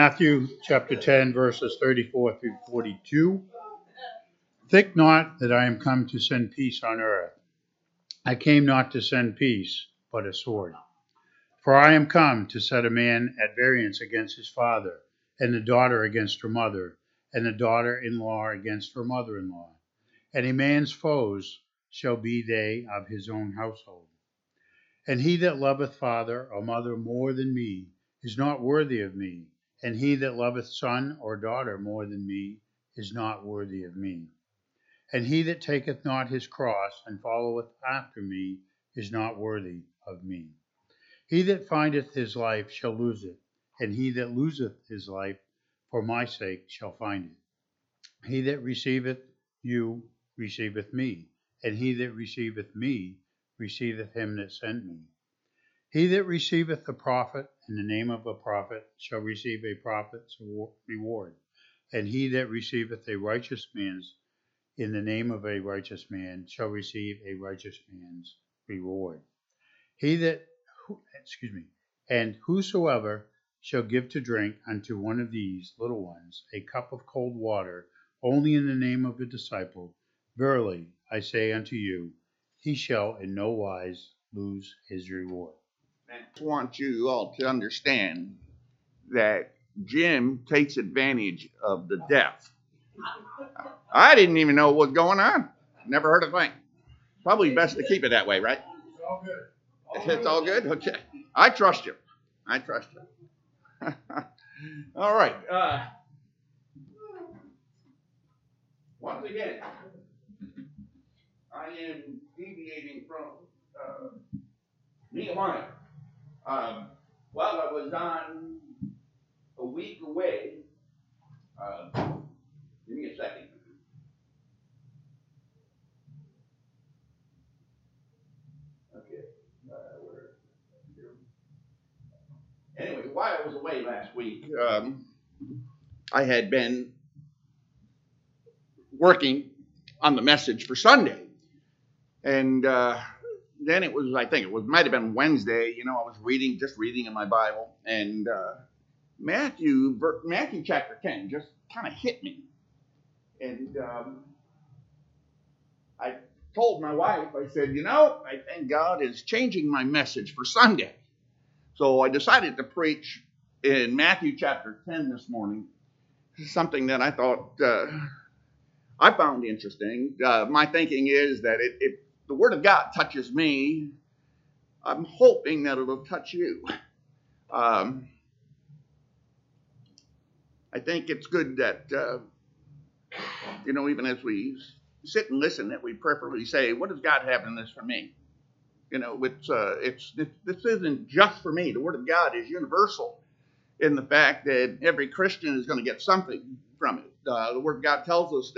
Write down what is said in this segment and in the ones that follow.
Matthew chapter 10, verses 34 through 42. Think not that I am come to send peace on earth. I came not to send peace, but a sword. For I am come to set a man at variance against his father, and the daughter against her mother, and the daughter-in-law against her mother-in-law. And a man's foes shall be they of his own household. And he that loveth father or mother more than me is not worthy of me, and he that loveth son or daughter more than me is not worthy of me. And he that taketh not his cross and followeth after me is not worthy of me. He that findeth his life shall lose it, and he that loseth his life for my sake shall find it. He that receiveth you receiveth me, and he that receiveth me receiveth him that sent me. He that receiveth a prophet in the name of a prophet shall receive a prophet's reward, and he that receiveth a righteous man's in the name of a righteous man shall receive a righteous man's reward. And whosoever shall give to drink unto one of these little ones a cup of cold water only in the name of a disciple, verily I say unto you, he shall in no wise lose his reward. I just want you all to understand that Jim takes advantage of the deaf. I didn't even know what was going on. Never heard a thing. Probably best to keep it that way, right? It's all good. It's all good? Okay. I trust you. All right. Once again, I am deviating from Nehemiah. While I was on a week away, give me a second. Okay. Anyway, while I was away last week, I had been working on the message for Sunday. And then it was, might have been Wednesday, I was just reading in my Bible. And Matthew chapter 10 just kind of hit me. And I told my wife, I said, I think God is changing my message for Sunday. So I decided to preach in Matthew chapter 10 this morning. Something that I thought I found interesting. My thinking is that if the Word of God touches me, I'm hoping that it'll touch you. I think it's good that, even as we sit and listen, that we preferably say, what does God have in this for me? This isn't just for me. The Word of God is universal in the fact that every Christian is going to get something from it. The Word of God tells us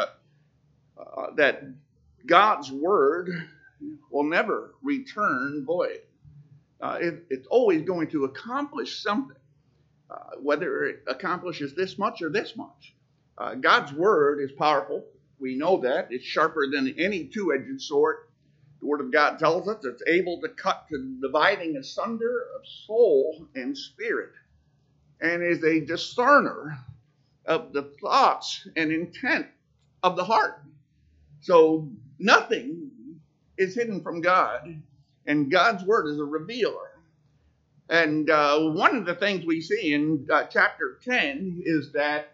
that God's Word will never return void. It's always going to accomplish something, whether it accomplishes this much or this much. God's Word is powerful. We know that. It's sharper than any two-edged sword. The Word of God tells us it's able to cut to dividing asunder of soul and spirit, and is a discerner of the thoughts and intent of the heart. So nothing is hidden from God, and God's Word is a revealer. And one of the things we see in chapter 10 is that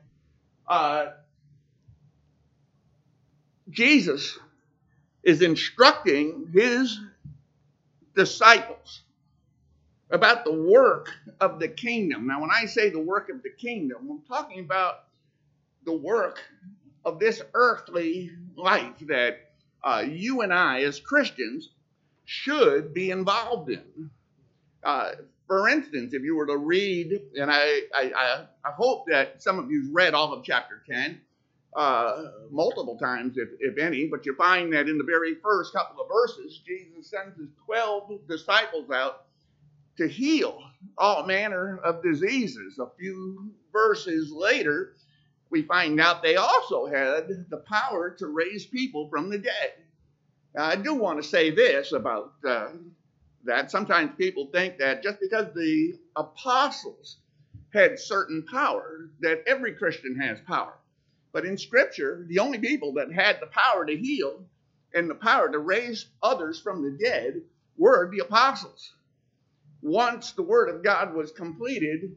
Jesus is instructing his disciples about the work of the kingdom. Now, when I say the work of the kingdom, I'm talking about the work of this earthly life that you and I, as Christians, should be involved in. For instance, if you were to read, and I hope that some of you've read all of chapter 10, multiple times, if any, but you find that in the very first couple of verses, Jesus sends his 12 disciples out to heal all manner of diseases. A few verses later, we find out they also had the power to raise people from the dead. Now, I do want to say this about that. Sometimes people think that just because the apostles had certain power, that every Christian has power. But in Scripture, the only people that had the power to heal and the power to raise others from the dead were the apostles. Once the Word of God was completed,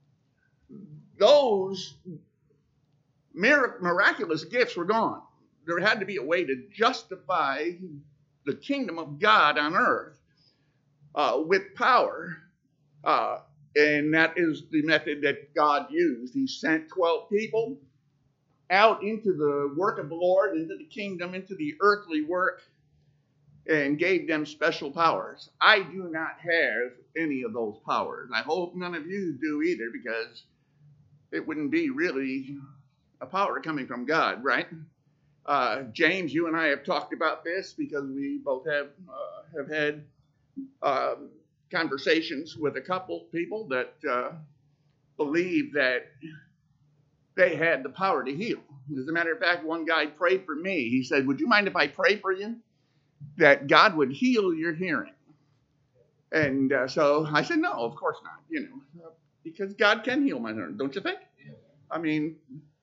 those miraculous gifts were gone. There had to be a way to justify the kingdom of God on earth with power. And that is the method that God used. He sent 12 people out into the work of the Lord, into the kingdom, into the earthly work, and gave them special powers. I do not have any of those powers. I hope none of you do either, because it wouldn't be really a power coming from God, right? James, you and I have talked about this because we both have had conversations with a couple people that believe that they had the power to heal. As a matter of fact, one guy prayed for me. He said, "Would you mind if I pray for you that God would heal your hearing?" And so I said, "No, of course not, because God can heal my hearing, don't you think?" I mean,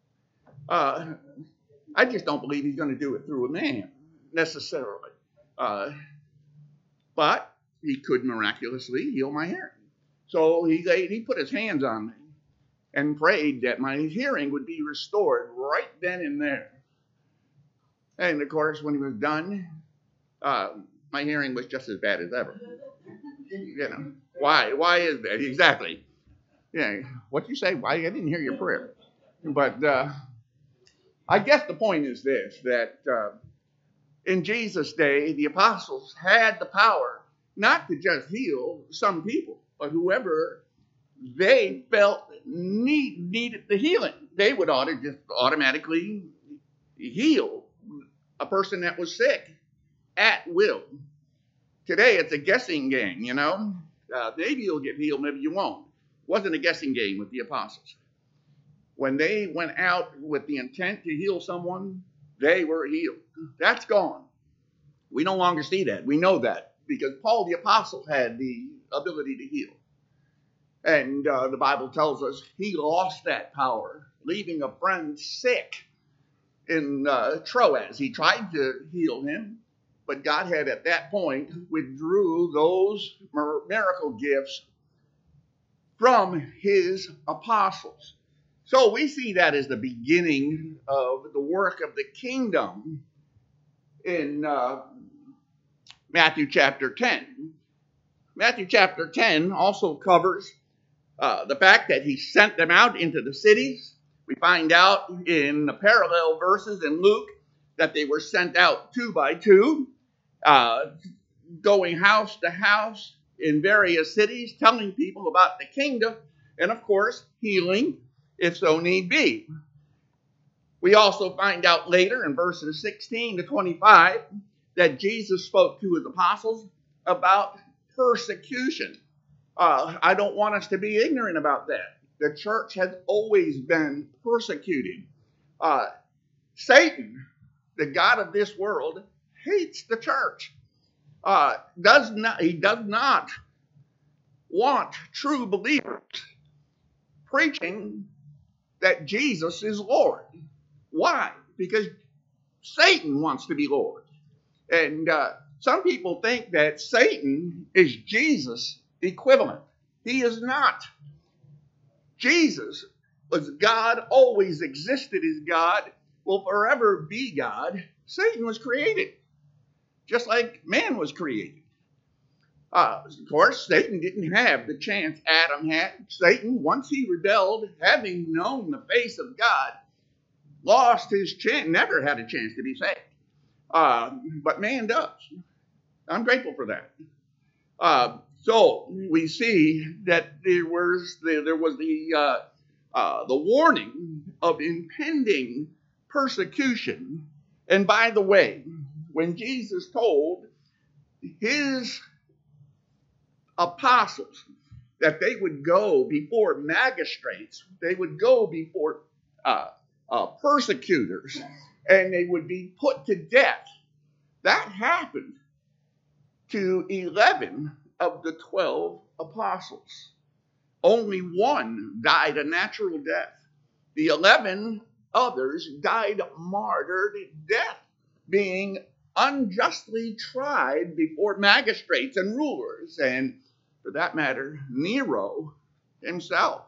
I just don't believe he's going to do it through a man necessarily. But he could miraculously heal my hearing. So he put his hands on me and prayed that my hearing would be restored right then and there. And of course, when he was done, my hearing was just as bad as ever. Why? Why is that? Exactly. Yeah. What you say? Why? I didn't hear your prayer. But I guess the point is this, that in Jesus' day, the apostles had the power not to just heal some people, but whoever they felt needed the healing. They would just automatically heal a person that was sick at will. Today, it's a guessing game, Maybe you'll get healed, maybe you won't. It wasn't a guessing game with the apostles. When they went out with the intent to heal someone, they were healed. That's gone. We no longer see that. We know that because Paul the apostle had the ability to heal. And the Bible tells us he lost that power, leaving a friend sick in Troas. He tried to heal him, but God had at that point withdrew those miracle gifts from his apostles. So we see that as the beginning of the work of the kingdom in Matthew chapter 10. Matthew chapter 10 also covers the fact that he sent them out into the cities. We find out in the parallel verses in Luke that they were sent out 2 by 2, going house to house in various cities, telling people about the kingdom, and of course, healing if so need be. We also find out later in verses 16 to 25 that Jesus spoke to his apostles about persecution. I don't want us to be ignorant about that. The church has always been persecuted. Satan, the god of this world, hates the church. He does not want true believers preaching that Jesus is Lord. Why? Because Satan wants to be Lord. And some people think that Satan is Jesus' equivalent. He is not. Jesus was God, always existed as God, will forever be God. Satan was created, just like man was created. Of course, Satan didn't have the chance Adam had. Satan, once he rebelled, having known the face of God, lost his chance, never had a chance to be saved. But man does. I'm grateful for that. So we see that there was the warning of impending persecution. And by the way, when Jesus told his apostles that they would go before magistrates, they would go before persecutors, and they would be put to death, that happened to 11 of the 12 apostles. Only one died a natural death. The 11 others died martyred death, being unjustly tried before magistrates and rulers, and for that matter, Nero himself.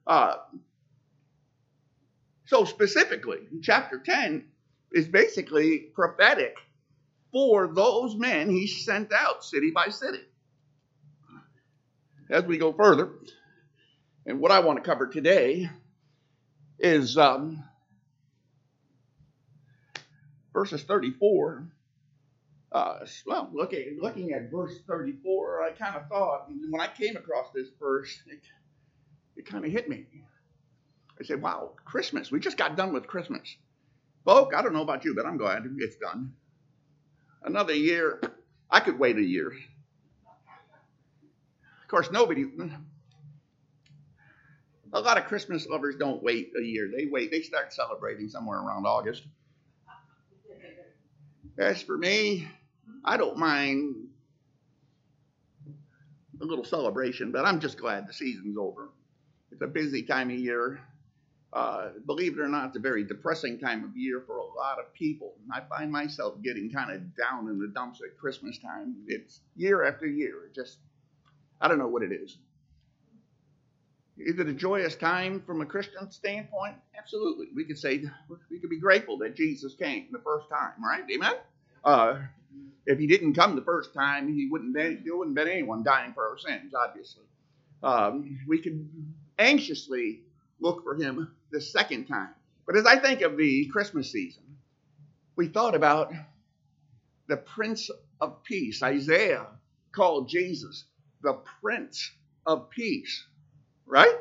So specifically, chapter 10 is basically prophetic for those men he sent out city by city. As we go further, and what I want to cover today is verses 34. Looking at verse 34, I kind of thought, when I came across this verse, it kind of hit me. I said, wow, Christmas. We just got done with Christmas. Folk, I don't know about you, but I'm glad it's done. Another year. I could wait a year. Of course, a lot of Christmas lovers don't wait a year. They start celebrating somewhere around August. As for me, I don't mind a little celebration, but I'm just glad the season's over. It's a busy time of year. Believe it or not, it's a very depressing time of year for a lot of people. I find myself getting kind of down in the dumps at Christmas time. It's year after year. I don't know what it is. Is it a joyous time from a Christian standpoint? Absolutely. We could be grateful that Jesus came the first time, right? Amen? If he didn't come the first time, there wouldn't been anyone dying for our sins, obviously. We could anxiously look for him the second time. But as I think of the Christmas season, we thought about the Prince of Peace. Isaiah called Jesus the Prince of Peace, right?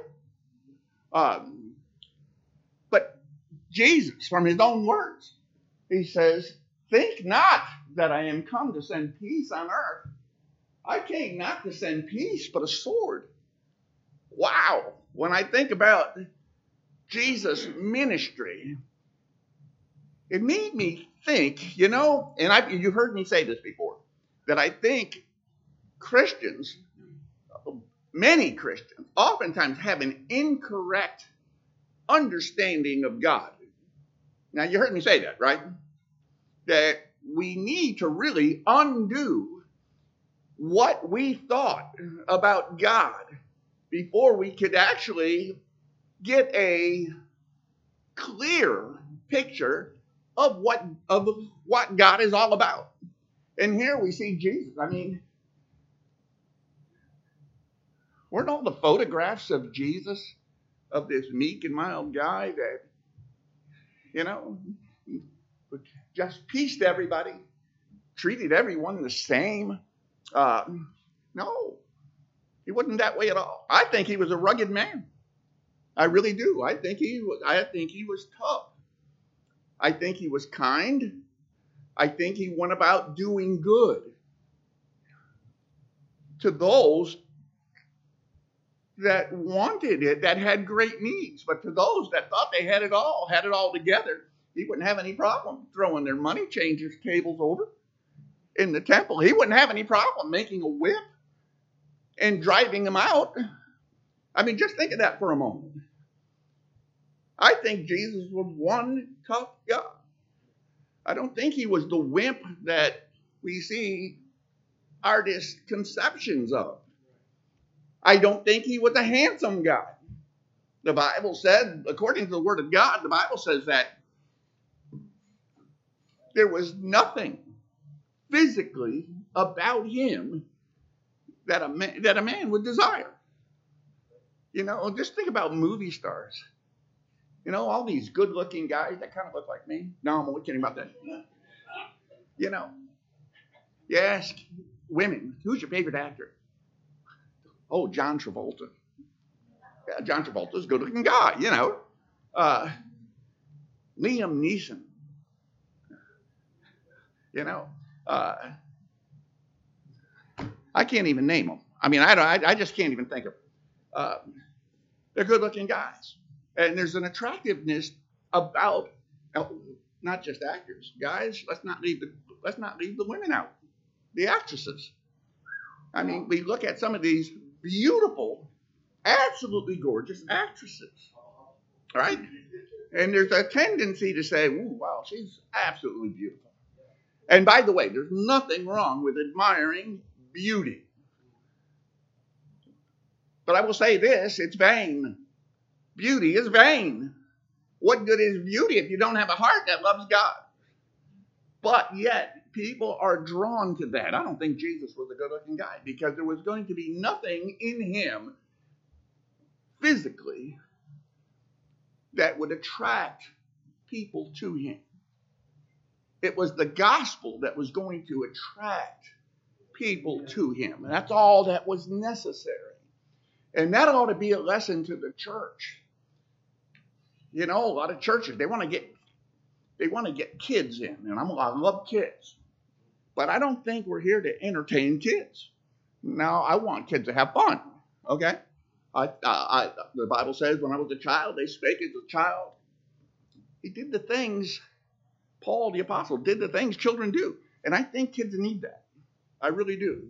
But Jesus, from his own words, he says, think not that I am come to send peace on earth. I came not to send peace, but a sword. Wow. When I think about Jesus' ministry, it made me think, and you heard me say this before, that I think Christians, many Christians, oftentimes have an incorrect understanding of God. Now, you heard me say that, right? That we need to really undo what we thought about God before we could actually get a clear picture of what God is all about. And here we see Jesus. I mean, weren't all the photographs of Jesus, of this meek and mild guy that, just pieced everybody, treated everyone the same? No, he wasn't that way at all. I think he was a rugged man. I really do. I think he was tough. I think he was kind. I think he went about doing good to those that wanted it, that had great needs. But to those that thought they had it all together, he wouldn't have any problem throwing their money changers tables over in the temple. He wouldn't have any problem making a whip and driving them out. I mean, just think of that for a moment. I think Jesus was one tough guy. I don't think he was the wimp that we see artist conceptions of. I don't think he was a handsome guy. The Bible said, according to the Word of God, the Bible says that there was nothing physically about him that a man would desire. Just think about movie stars. All these good-looking guys that kind of look like me. No, I'm only kidding about that. You ask women, who's your favorite actor? Oh, John Travolta. Yeah, John Travolta's a good-looking guy, Liam Neeson. I can't even name them. I mean, I just can't even think of them. They're good-looking guys. And there's an attractiveness about not just actors. Guys, let's not leave the women out. The actresses. I mean, we look at some of these beautiful absolutely gorgeous actresses, right? And there's a tendency to say, "Ooh, wow, she's absolutely beautiful." And by the way, there's nothing wrong with admiring beauty. But I will say this, it's vain. Beauty is vain. What good is beauty if you don't have a heart that loves God? But yet, people are drawn to that. I don't think Jesus was a good-looking guy because there was going to be nothing in him physically that would attract people to him. It was the gospel that was going to attract people to him. And that's all that was necessary. And that ought to be a lesson to the church. You know, a lot of churches, they want to get kids in. And I love kids. But I don't think we're here to entertain kids. Now, I want kids to have fun. Okay? The Bible says when I was a child, they spake as a child. He did the things, Paul the apostle did the things children do. And I think kids need that. I really do.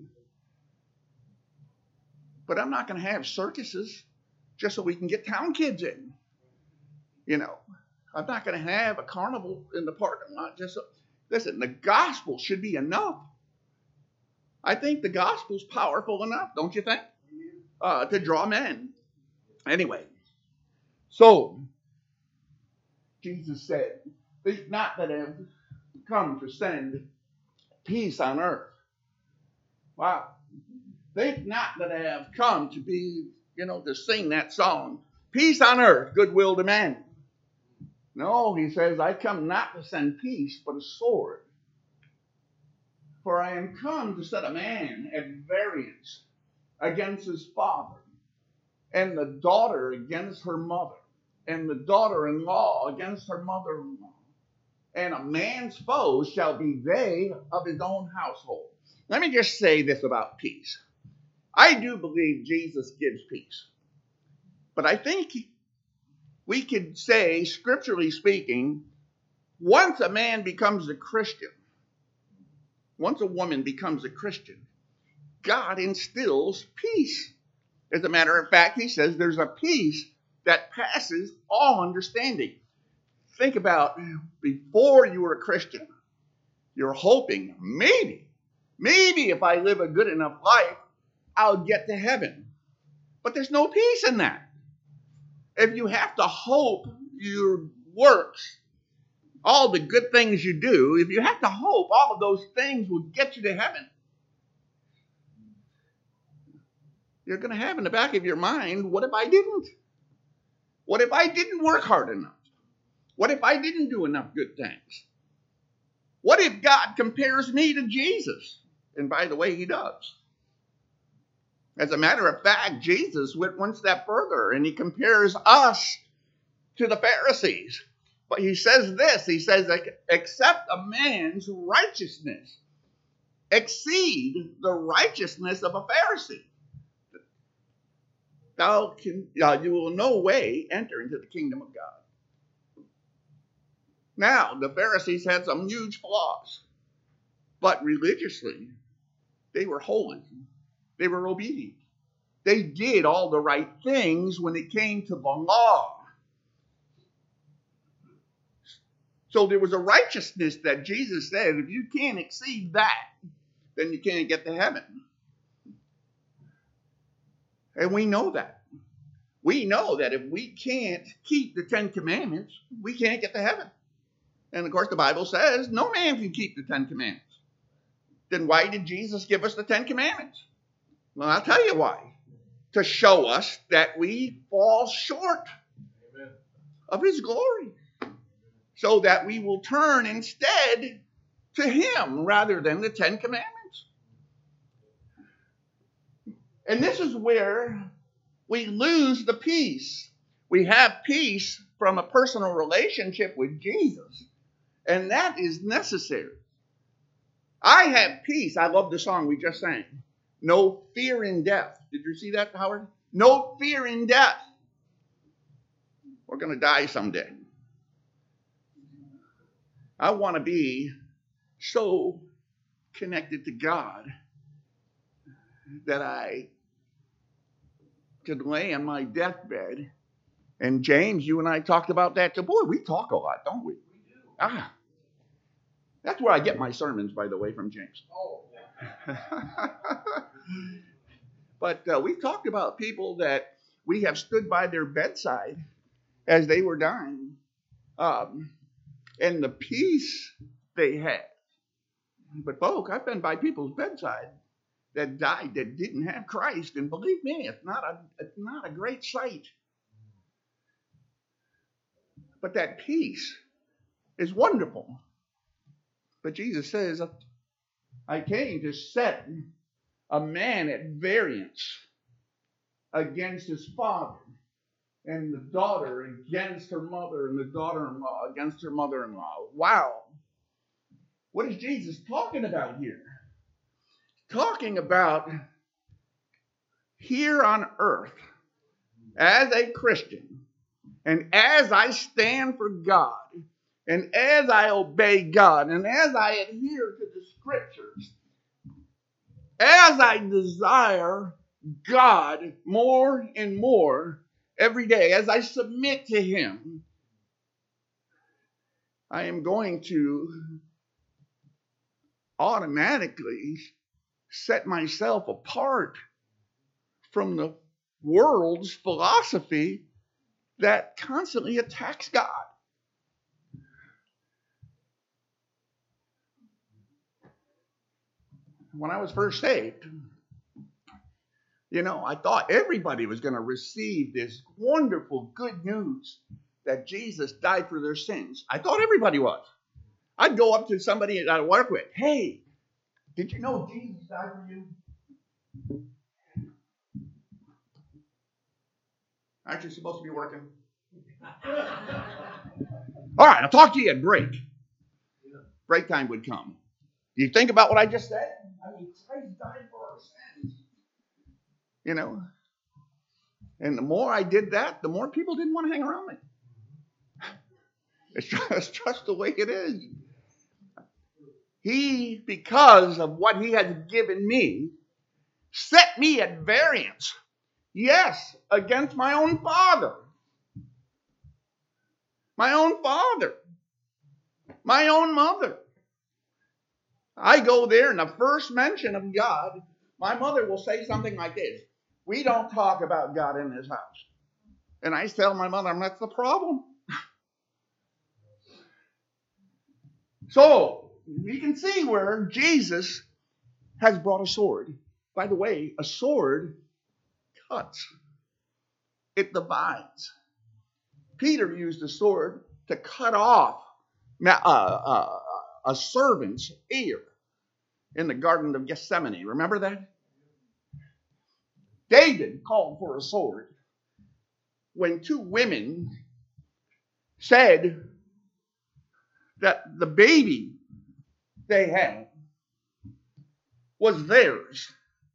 But I'm not going to have circuses just so we can get town kids in. You know, I'm not going to have a carnival in the parking lot just so. Listen, the gospel should be enough. I think the gospel's powerful enough, don't you think? To draw men. Anyway, so Jesus said, "Think not that I have come to send peace on earth." Wow. Think not that I have come to be, to sing that song. Peace on earth, goodwill to men. No, he says, I come not to send peace, but a sword. For I am come to set a man at variance against his father, and the daughter against her mother, and the daughter-in-law against her mother-in-law. And a man's foes shall be they of his own household. Let me just say this about peace. I do believe Jesus gives peace. But I think we could say, scripturally speaking, once a man becomes a Christian, once a woman becomes a Christian, God instills peace. As a matter of fact, he says there's a peace that passes all understanding. Think about before you were a Christian, you're hoping maybe if I live a good enough life, I'll get to heaven. But there's no peace in that. If you have to hope your works, all the good things you do, if you have to hope all of those things will get you to heaven, you're going to have in the back of your mind, what if I didn't? What if I didn't work hard enough? What if I didn't do enough good things? What if God compares me to Jesus? And by the way, he does. As a matter of fact, Jesus went one step further and he compares us to the Pharisees. But he says this, he says, except a man's righteousness exceed the righteousness of a Pharisee, you will no way enter into the kingdom of God. Now, the Pharisees had some huge flaws, but religiously, they were holy. They were obedient. They did all the right things when it came to the law. So there was a righteousness that Jesus said, if you can't exceed that, then you can't get to heaven. And we know that. We know that if we can't keep the 10 Commandments, we can't get to heaven. And of course, the Bible says no man can keep the 10 Commandments. Then why did Jesus give us the 10 Commandments? Well, I'll tell you why. To show us that we fall short of his glory. So that we will turn instead to him rather than the 10 Commandments. And this is where we lose the peace. We have peace from a personal relationship with Jesus. And that is necessary. I have peace. I love the song we just sang. No fear in death. Did you see that, Howard? No fear in death. We're going to die someday. I want to be so connected to God that I to lay on my deathbed. And James, you and I talked about that too. Boy, we talk a lot, don't we? That's where I get my sermons, by the way, from James. But we've talked about people that we have stood by their bedside as they were dying, and the peace they had. But folks, I've been by people's bedside that died that didn't have Christ, and believe me, it's not a great sight. But that peace is wonderful. But Jesus says, I came to set a man at variance against his father, and the daughter against her mother, and the daughter-in-law against her mother-in-law. Wow. What is Jesus talking about here? Talking about here on earth, as a Christian, and as I stand for God, and as I obey God, and as I adhere to the scriptures, as I desire God more and more every day, as I submit to Him, I am going to automatically set myself apart from the world's philosophy that constantly attacks God. When I was first saved, I thought everybody was going to receive this wonderful good news that Jesus died for their sins. I thought everybody was. I'd go up to somebody that I work with. Hey, did you know Jesus died for you? Aren't you supposed to be working? All right, I'll talk to you at break. Break time would come. Do you think about what I just said? I mean, Christ died for our sins. And the more I did that, the more people didn't want to hang around me. It's just the way it is. He, because of what He has given me, set me at variance. Yes, against my own father. My own father. My own mother. I go there, and the first mention of God, my mother will say something like this: we don't talk about God in this house. And I tell my mother, that's the problem. So, you can see where Jesus has brought a sword. By the way, a sword cuts. It divides. Peter used a sword to cut off a servant's ear in the Garden of Gethsemane. Remember that? David called for a sword when two women said that the baby they had was theirs.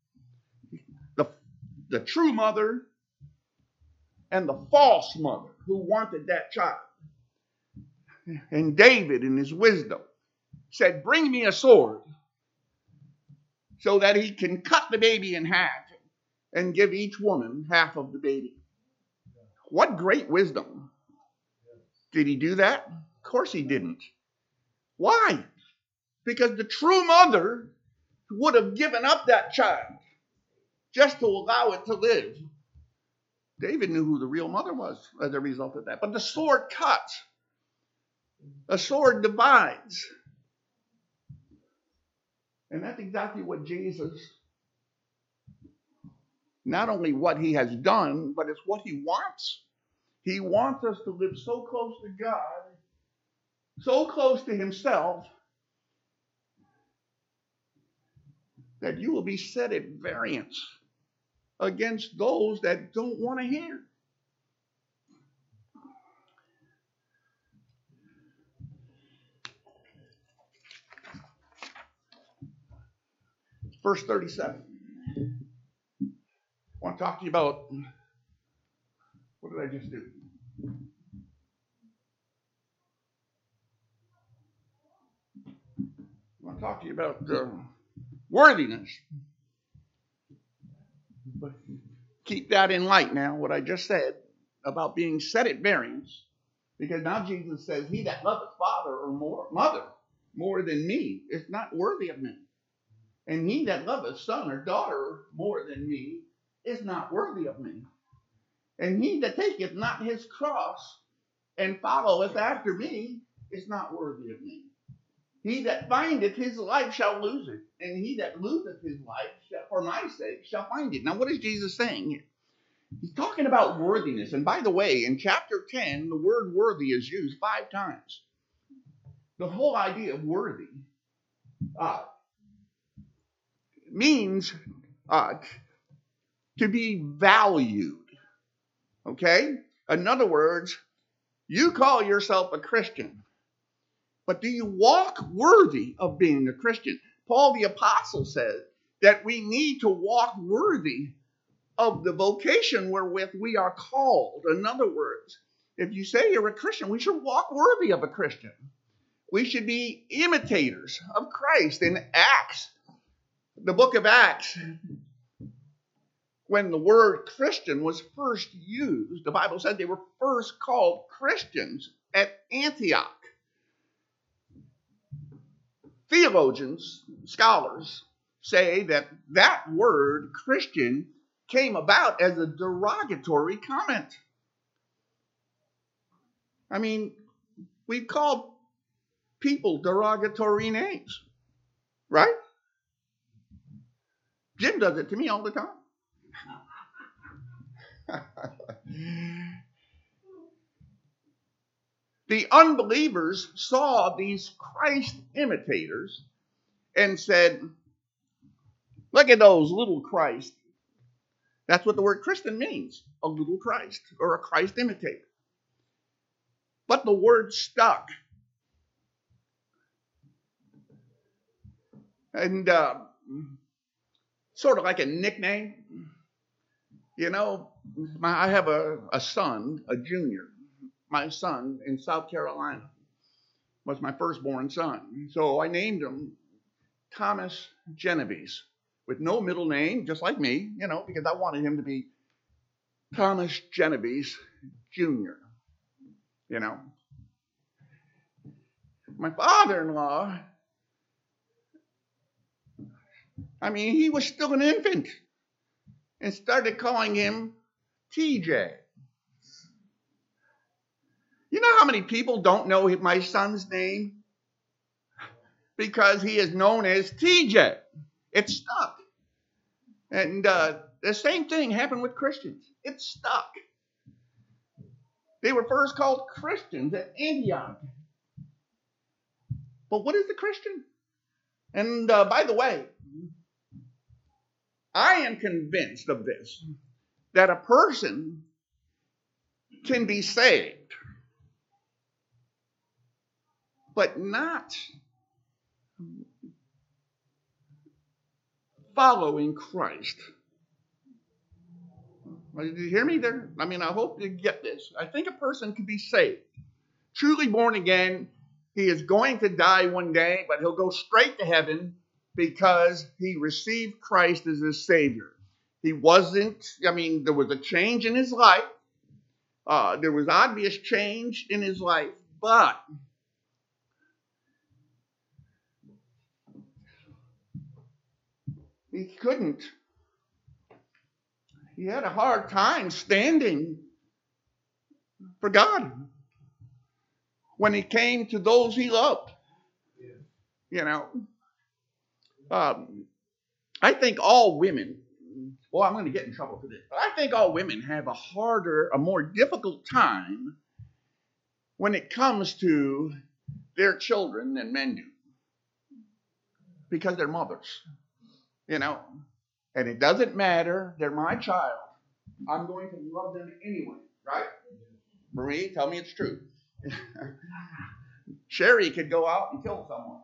The true mother and the false mother who wanted that child. And David, in his wisdom, said, bring me a sword so that he can cut the baby in half and give each woman half of the baby. What great wisdom. Did he do that? Of course he didn't. Why? Because the true mother would have given up that child just to allow it to live. David knew who the real mother was as a result of that. But the sword cuts. A sword divides. And that's exactly what Jesus, not only what He has done, but it's what He wants. He wants us to live so close to God, so close to Himself, that you will be set at variance against those that don't want to hear. Verse 37. I want to talk to you about, what did I just do? I want to talk to you about worthiness. But keep that in light now, what I just said about being set at variance. Because now Jesus says, he that loveth father or mother more than me is not worthy of me. And he that loveth son or daughter more than me is not worthy of me. And he that taketh not his cross and followeth after me is not worthy of me. He that findeth his life shall lose it, and he that loseth his life for my sake shall find it. Now, what is Jesus saying here? He's talking about worthiness. And by the way, in chapter 10, the word worthy is used 5 times. The whole idea of worthy means to be valued. Okay? In other words, you call yourself a Christian, but do you walk worthy of being a Christian? Paul the Apostle says that we need to walk worthy of the vocation wherewith we are called. In other words, if you say you're a Christian, we should walk worthy of a Christian. We should be imitators of Christ. In Acts, the book of Acts, when the word Christian was first used, the Bible said they were first called Christians at Antioch. Theologians, scholars, say that that word Christian came about as a derogatory comment. I mean, we've called people derogatory names, right? Jim does it to me all the time. The unbelievers saw these Christ imitators and said, look at those little Christ. That's what the word Christian means, a little Christ or a Christ imitator. But the word stuck. And sort of like a nickname. You know, I have a son, a junior. My son in South Carolina was my firstborn son. So I named him Thomas Genovese, with no middle name, just like me, you know, because I wanted him to be Thomas Genovese Jr., you know. My father-in-law, I mean, he was still an infant and started calling him TJ. You know how many people don't know my son's name? Because he is known as TJ. It's stuck. And the same thing happened with Christians. It's stuck. They were first called Christians at Antioch. But what is a Christian? And by the way, I am convinced of this, that a person can be saved, but not following Christ. Did you hear me there? I mean, I hope you get this. I think a person can be saved, truly born again. He is going to die one day, but he'll go straight to heaven because he received Christ as his Savior. He wasn't, I mean, there was a change in his life. There was obvious change in his life, but he couldn't. He had a hard time standing for God when he came to those he loved. You know, I think all women, well, I'm going to get in trouble for this, but I think all women have a more difficult time when it comes to their children than men do. Because they're mothers, you know. And it doesn't matter, they're my child. I'm going to love them anyway, right? Marie, tell me it's true. Sherry could go out and kill someone.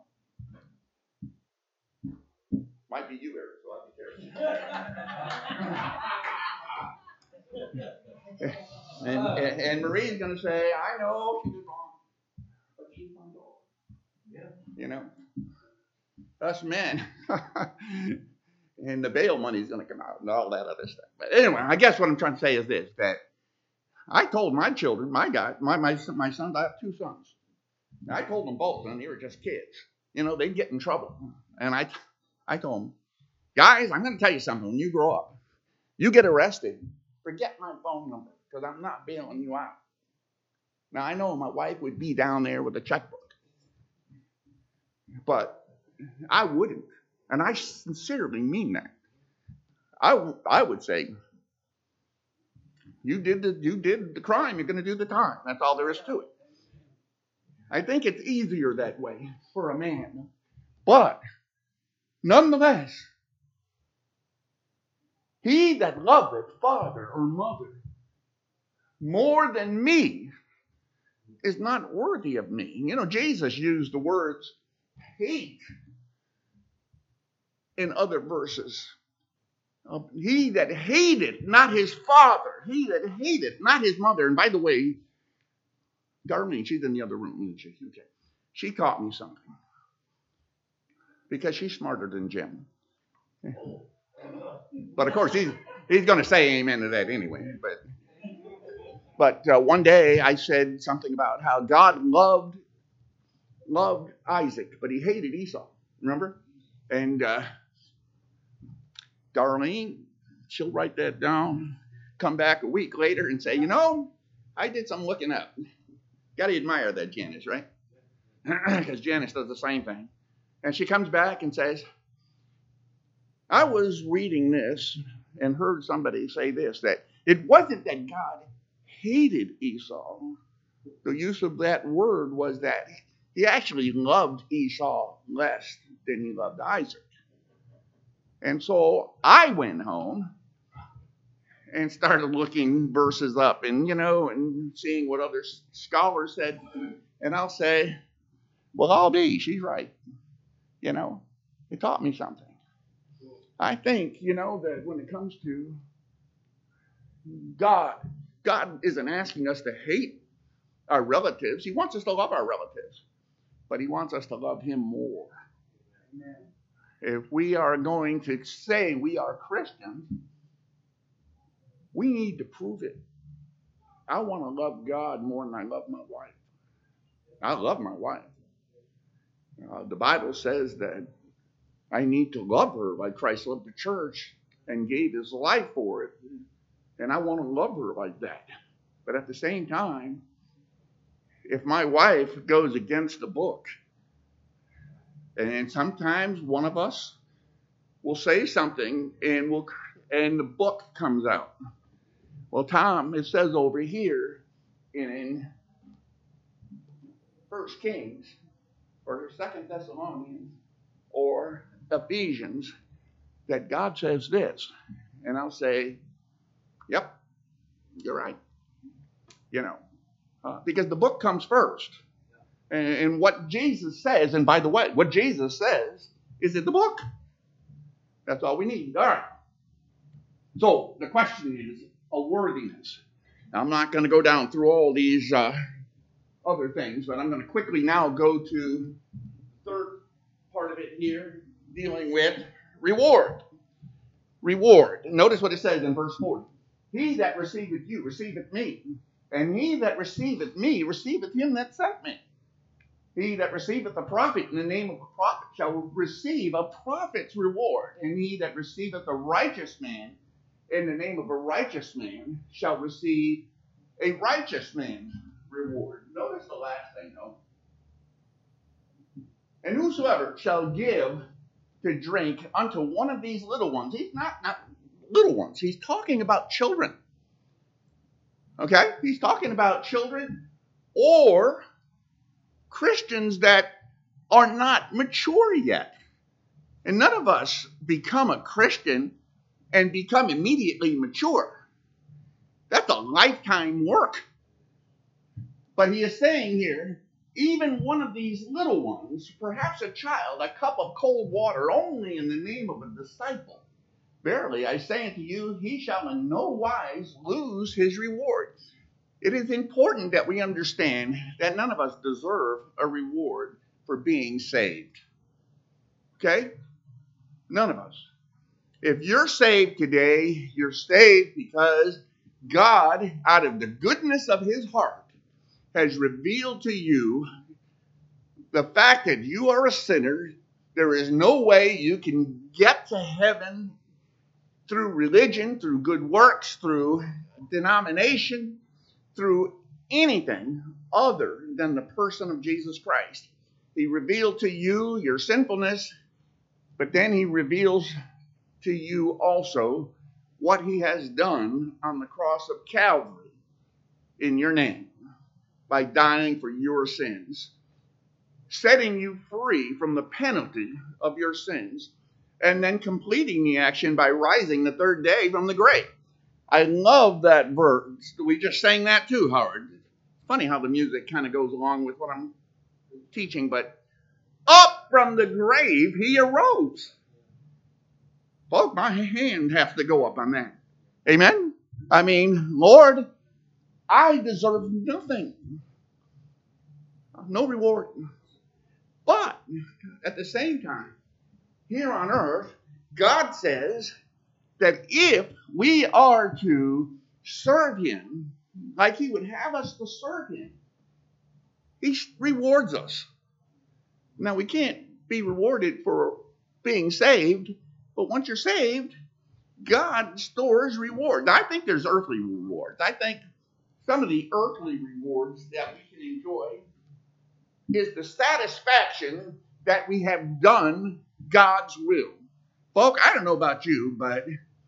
Might be you, Eric, so I'll be careful. and Marie's going to say, I know she did wrong, but she's my daughter. You know, us men, and the bail money is going to come out and all that other stuff. But anyway, I guess what I'm trying to say is this, that I told my children, my sons, I have two sons. I told them both when they were just kids, they'd get in trouble. And I told them, guys, I'm going to tell you something. When you grow up, you get arrested, forget my phone number because I'm not bailing you out. Now, I know my wife would be down there with a checkbook, but I wouldn't. And I sincerely mean that. I would say, you did the crime, you're going to do the time. That's all there is to it. I think it's easier that way for a man. But nonetheless, he that loveth father or mother more than me is not worthy of me. Jesus used the words hate in other verses. He that hated not his father, he that hated not his mother. And by the way, Darlene, she's in the other room, isn't she? Okay. She taught me something. Because she's smarter than Jim. But of course, he's going to say amen to that anyway. But one day I said something about how God loved Isaac, but he hated Esau. Remember? And Darlene, she'll write that down, come back a week later and say, I did some looking up. Got to admire that Janice, right? Because Janice does the same thing. And she comes back and says, I was reading this and heard somebody say this, that it wasn't that God hated Esau. The use of that word was that he actually loved Esau less than he loved Isaac. And so I went home and started looking verses up and, and seeing what other scholars said. And I'll say, well, I'll be. She's right. It taught me something. I think, that when it comes to God isn't asking us to hate our relatives. He wants us to love our relatives. But he wants us to love him more. Amen. If we are going to say we are Christians, we need to prove it. I want to love God more than I love my wife. I love my wife. The Bible says that I need to love her like Christ loved the church and gave his life for it. And I want to love her like that. But at the same time, if my wife goes against the book, and sometimes one of us will say something and the book comes out. Well, Tom, it says over here in 1 Kings or 2 Thessalonians or Ephesians that God says this. And I'll say, yep, you're right. Because the book comes first. And what Jesus says, and by the way, what Jesus says is in the book. That's all we need. All right. So the question is a worthiness. Now, I'm not going to go down through all these other things, but I'm going to quickly now go to the third part of it here, dealing with reward. Reward. Notice what it says in verse 40. He that receiveth you receiveth me, and he that receiveth me receiveth him that sent me. He that receiveth a prophet in the name of a prophet shall receive a prophet's reward, and he that receiveth a righteous man in the name of a righteous man shall receive a righteous man's reward. Notice the last thing, though. And whosoever shall give to drink unto one of these little ones, he's not little ones, he's talking about children. Okay? He's talking about children or Christians that are not mature yet. And none of us become a Christian and become immediately mature. That's a lifetime work. But he is saying here, even one of these little ones, perhaps a child, a cup of cold water only in the name of a disciple. Verily, I say unto you, he shall in no wise lose his reward. It is important that we understand that none of us deserve a reward for being saved. Okay? None of us. If you're saved today, you're saved because God, out of the goodness of his heart, has revealed to you the fact that you are a sinner. There is no way you can get to heaven through religion, through good works, through denomination, through anything other than the person of Jesus Christ. He revealed to you your sinfulness, but then he reveals to you also what he has done on the cross of Calvary in your name by dying for your sins, setting you free from the penalty of your sins, and then completing the action by rising the third day from the grave. I love that verse. We just sang that too, Howard. Funny how the music kind of goes along with what I'm teaching, but up from the grave he arose. Folks, my hand has to go up on that. Amen? I mean, Lord, I deserve nothing. No reward. But at the same time, here on earth, God says that if we are to serve him like he would have us to serve him, he rewards us. Now, we can't be rewarded for being saved, but once you're saved, God stores rewards. I think there's earthly rewards. I think some of the earthly rewards that we can enjoy is the satisfaction that we have done God's will. Folks, I don't know about you, but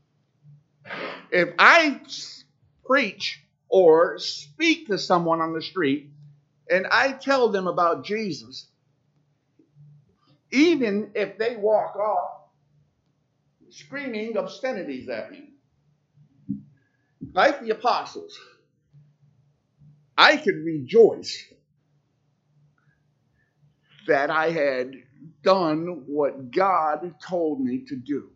if I preach or speak to someone on the street and I tell them about Jesus, even if they walk off screaming obscenities at me, like the apostles, I could rejoice that I had done what God told me to do.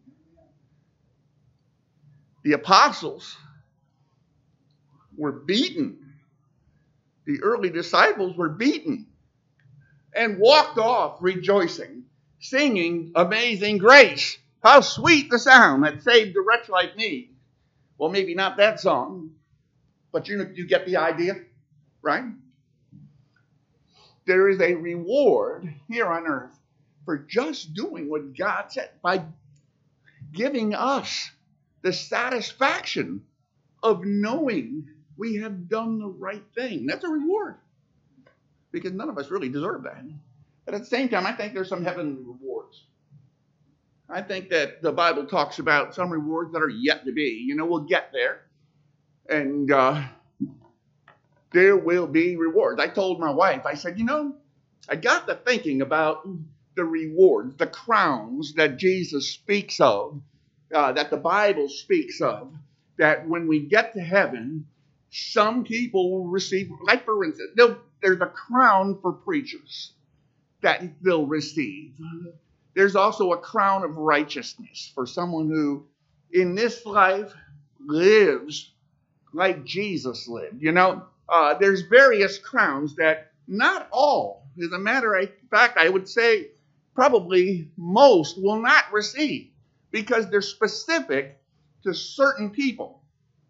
The apostles were beaten. The early disciples were beaten and walked off rejoicing, singing Amazing Grace. How sweet the sound that saved a wretch like me. Well, maybe not that song, but you get the idea, right? There is a reward here on earth for just doing what God said, by giving us the satisfaction of knowing we have done the right thing. That's a reward, because none of us really deserve that. But at the same time, I think there's some heavenly rewards. I think that the Bible talks about some rewards that are yet to be. We'll get there. And there will be rewards. I told my wife, I said, I got to thinking about the rewards, the crowns that Jesus speaks of, that the Bible speaks of, that when we get to heaven, some people will receive, like for instance, there's a crown for preachers that they'll receive. There's also a crown of righteousness for someone who in this life lives like Jesus lived. There's various crowns that not all, as a matter of fact, I would say probably most will not receive, because they're specific to certain people.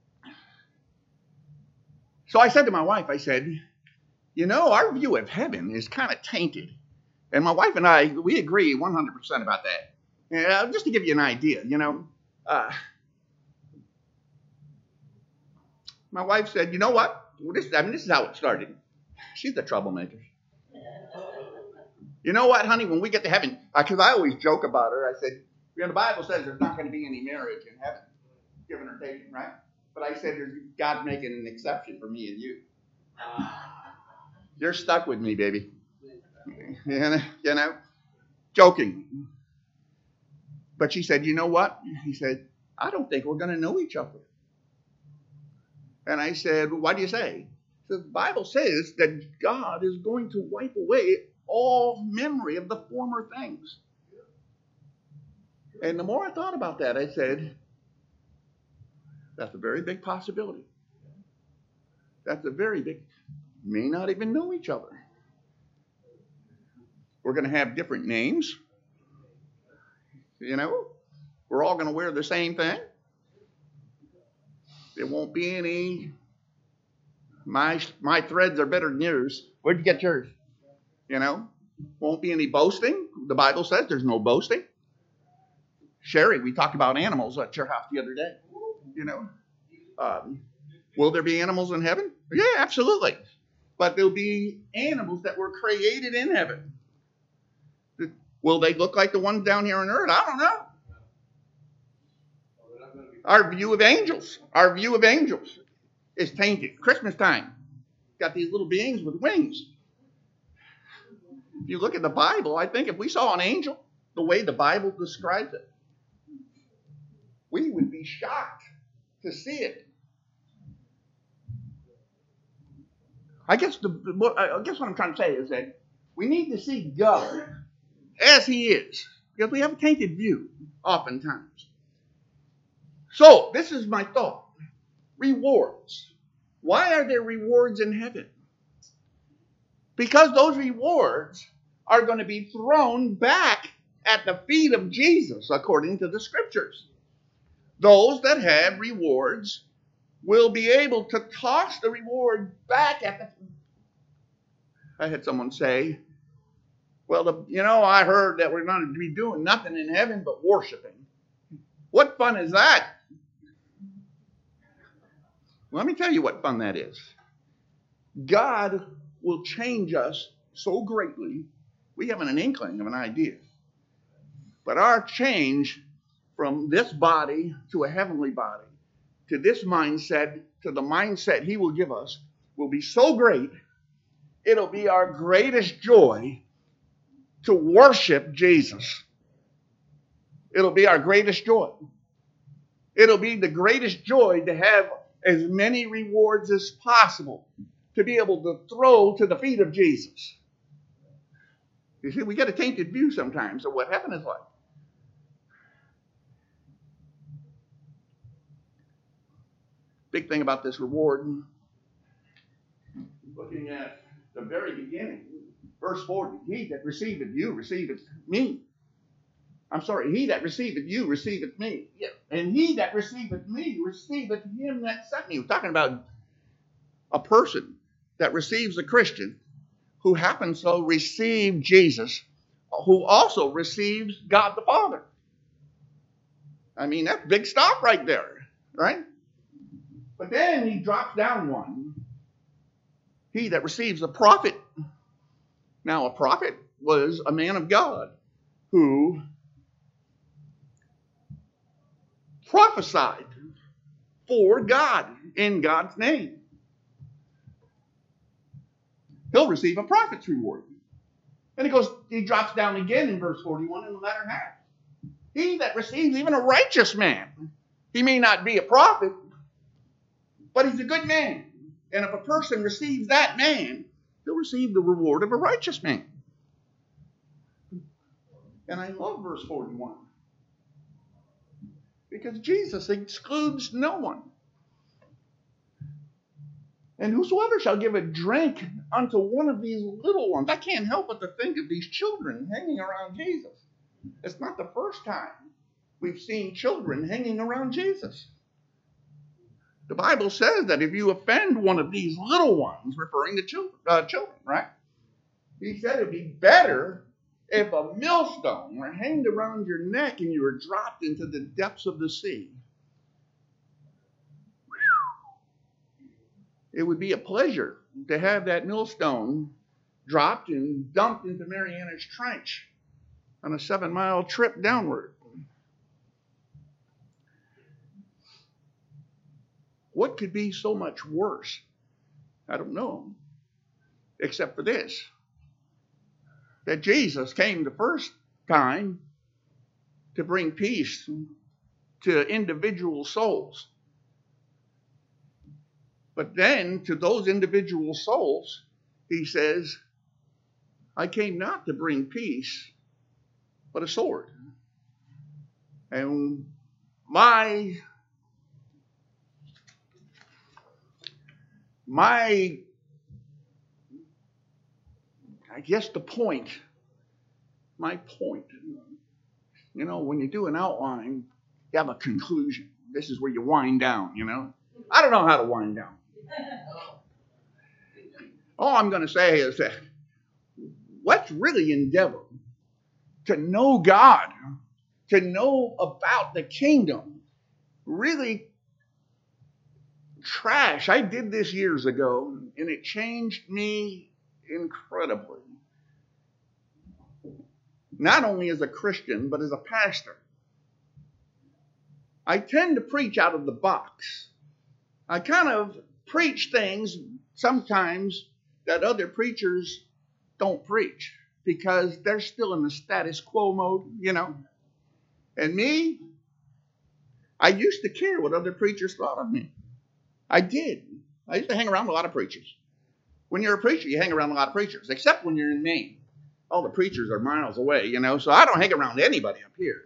So I said to my wife, I said, our view of heaven is kind of tainted. And my wife and I, we agree 100% about that. Just to give you an idea, my wife said, you know what? This is how it started. She's the troublemaker. You know what, honey? When we get to heaven, because I always joke about her, I said, the Bible says there's not going to be any marriage in heaven, giving or taking, right? But I said, there's God making an exception for me and you. You're stuck with me, baby. Joking. But she said, you know what? He said, I don't think we're going to know each other. And I said, well, what do you say? The Bible says that God is going to wipe away all memory of the former things. And the more I thought about that, I said, that's a very big possibility. That's a very big, may not even know each other. We're going to have different names. We're We're all going to wear the same thing. There won't be any, my threads are better than yours. Where'd you get yours? You know, won't be any boasting. The Bible says there's no boasting. Sherry, we talked about animals at your house the other day. You know, will there be animals in heaven? Yeah, absolutely. But there'll be animals that were created in heaven. Will they look like the ones down here on earth? I don't know. Our view of angels is tainted. Christmas time, got these little beings with wings. If you look at the Bible, I think if we saw an angel the way the Bible describes it, we would be shocked to see it. I guess what I'm trying to say is that we need to see God as He is, because we have a tainted view oftentimes. So, this is my thought. Rewards. Why are there rewards in heaven? Because those rewards are going to be thrown back at the feet of Jesus, according to the Scriptures. Those that have rewards will be able to toss the reward back at the... I had someone say, well, I heard that we're going to be doing nothing in heaven but worshiping. What fun is that? Let me tell you what fun that is. God will change us so greatly, we haven't an inkling of an idea. But our change from this body to a heavenly body, to this mindset, to the mindset He will give us, will be so great, it'll be our greatest joy to worship Jesus. It'll be our greatest joy. It'll be the greatest joy to have as many rewards as possible, to be able to throw to the feet of Jesus. You see, we get a tainted view sometimes of what heaven is like. Big thing about this reward, looking at the very beginning, verse 40, he that receiveth you receiveth me. I'm sorry, he that receiveth you receiveth me. Yeah. And he that receiveth me receiveth him that sent me. We're talking about a person that receives a Christian who happens to receive Jesus, who also receives God the Father. I mean, that's big stuff right there, right? But then he drops down one. He that receives a prophet. Now, a prophet was a man of God who prophesied for God in God's name. He'll receive a prophet's reward. And he drops down again in verse 41 in the latter half. He that receives even a righteous man. He may not be a prophet, but he's a good man. And if a person receives that man, he'll receive the reward of a righteous man. And I love verse 41. Because Jesus excludes no one. And whosoever shall give a drink unto one of these little ones. I can't help but to think of these children hanging around Jesus. It's not the first time we've seen children hanging around Jesus. The Bible says that if you offend one of these little ones, referring to children, right? He said it'd be better if a millstone were hanged around your neck and you were dropped into the depths of the sea. It would be a pleasure to have that millstone dropped and dumped into Mariana's Trench on a 7-mile trip downward. What could be so much worse? I don't know. Except for this. That Jesus came the first time to bring peace to individual souls. But then to those individual souls, he says, I came not to bring peace, but a sword. And my I guess my point, when you do an outline, you have a conclusion. This is where you wind down, you know. I don't know how to wind down. All I'm going to say is that let's really endeavor to know God, to know about the kingdom. Really trash. I did this years ago, and it changed me incredibly. Not only as a Christian, but as a pastor. I tend to preach out of the box. I kind of preach things sometimes that other preachers don't preach because they're still in the status quo mode, you know. And me, I used to care what other preachers thought of me. I did. I used to hang around with a lot of preachers. When you're a preacher, you hang around a lot of preachers, except when you're in Maine. All the preachers are miles away, you know, so I don't hang around anybody up here.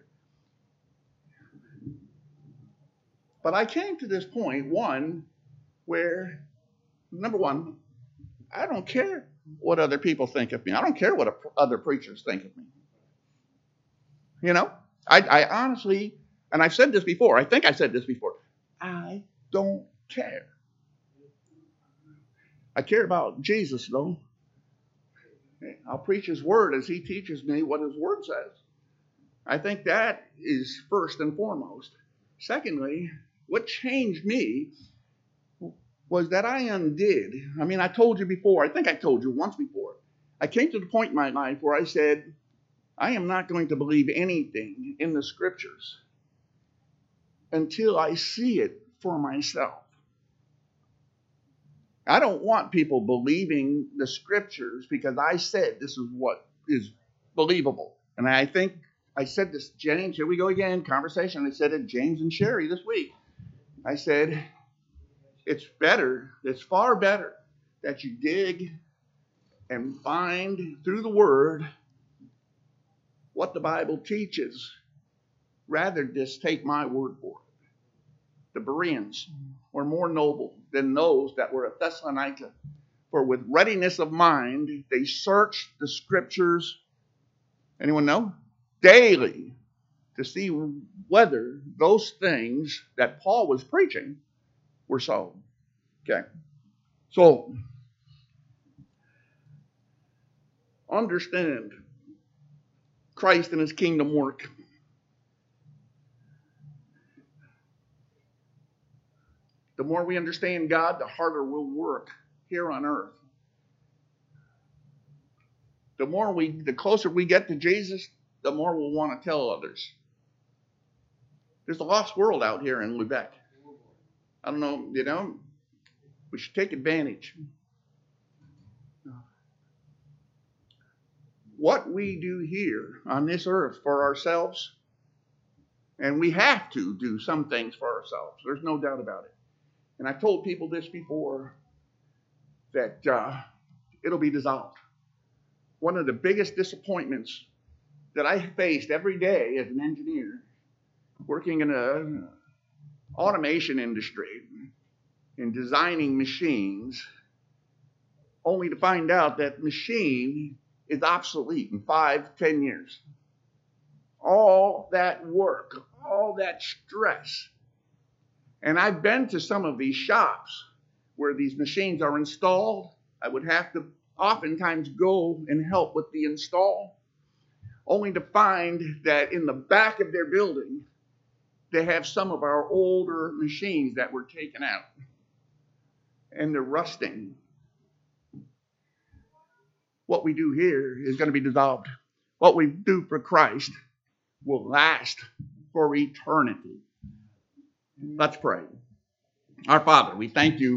But I came to this point, where, number one, I don't care what other people think of me. I don't care what other preachers think of me. You know, I honestly, and I've said this before, I think I said this before, I don't care. I care about Jesus, though. I'll preach his word as he teaches me what his word says. I think that is first and foremost. Secondly, what changed me was that I undid. I mean, I told you before, I think I told you once before. I came to the point in my life where I said, I am not going to believe anything in the scriptures until I see it for myself. I don't want people believing the scriptures because I said this is what is believable. And I think I said this, James, here we go again, conversation. I said it, James and Sherry this week. I said, it's far better that you dig and find through the word what the Bible teaches rather than just take my word for it. The Bereans were more noble than those that were at Thessalonica. For with readiness of mind, they searched the scriptures, anyone know? Daily, to see whether those things that Paul was preaching were so. Okay. So, understand Christ and his kingdom work. The more we understand God, the harder we'll work here on earth. The closer we get to Jesus, the more we'll want to tell others. There's a lost world out here in Lubec. I don't know, you know, we should take advantage. What we do here on this earth for ourselves, and we have to do some things for ourselves. There's no doubt about it. And I've told people this before, that it'll be dissolved. One of the biggest disappointments that I faced every day as an engineer, working in an automation industry, in designing machines, only to find out that machine is obsolete in 5-10 years. All that work, all that stress. And I've been to some of these shops where these machines are installed. I would have to oftentimes go and help with the install, only to find that in the back of their building, they have some of our older machines that were taken out. And they're rusting. What we do here is going to be dissolved. What we do for Christ will last for eternity. Let's pray. Our Father, we thank you